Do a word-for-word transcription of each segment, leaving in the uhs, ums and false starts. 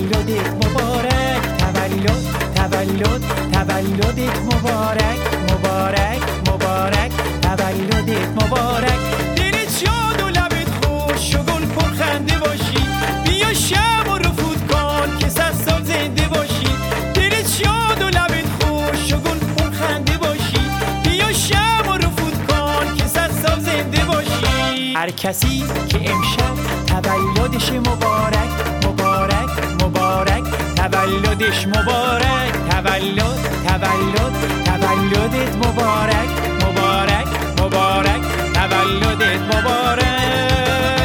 تولدت مبارک، تولد تولد تولدت مبارک، مبارک مبارک تولدت مبارک. دلت شاد و لبت خوش و گل پرخنده باشی، بیا شب و رفود کن که صد سال زنده باشی. دلت شاد و لبت خوش و گل پرخنده باشی، بیا شب و رفود کن که صد سال زنده باشی. هر کسی که امشب تولدش مبارک، مبارک مبارک تولدش مبارک، تولد تولد تولدت مبارک، مبارک مبارک تولدت مبارک.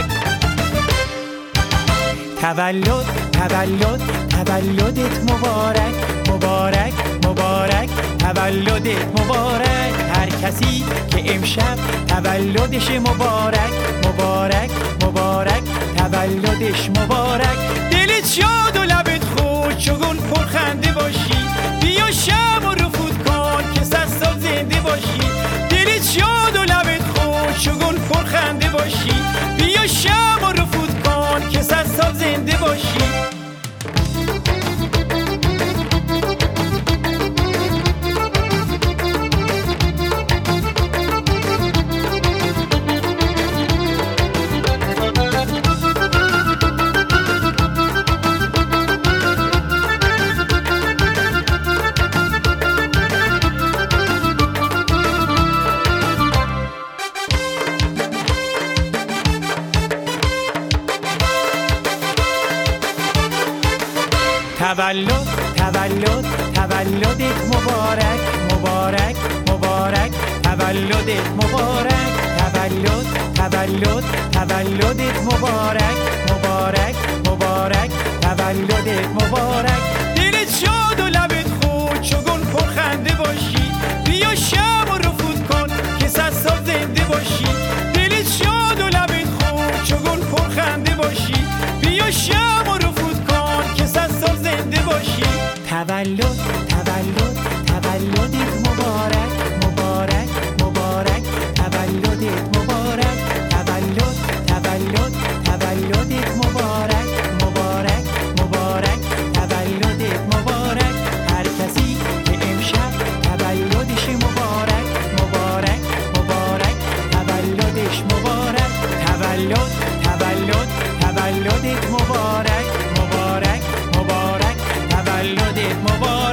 تولد تولد تولدت مبارک، مبارک مبارک تولدت مبارک. هر کسی که امشب تولدش مبارک، مبارک مبارک تولدش مبارک. دلت شاد و لبت خوش و گل پرخنده باشی، بیا شب و رفود کن که صد سال زنده باشی. دلت شاد و لبت خوش و گل پرخنده باشی، بیا شب و رفود کن که صد سال زنده باشی. تولد تولد تولدت مبارک، مبارک مبارک تولدت مبارک. تولد تولد تولدت مبارک، مبارک مبارک تولدت مبارک. دلت شاد و لبت خوش و گل پرخنده باشی، بیا شب و رفود کن که صد سال زنده باشی. دلت شاد و لبت خوش و گل پرخنده باشی، بیا شب و رفود کن که صد سال زنده باشی. تولد تولد تولدت مبارک، مبارک مبارک تولدت مبارک. تولد تولد تولدت مبارک، مبارک مبارک تولدت مبارک. هر کسی که امشب تولدش مبارک، مبارک مبارک تولدش مبارک. تولد تولد تولدت مبارک، مبارک مبارک تولدت مبارک.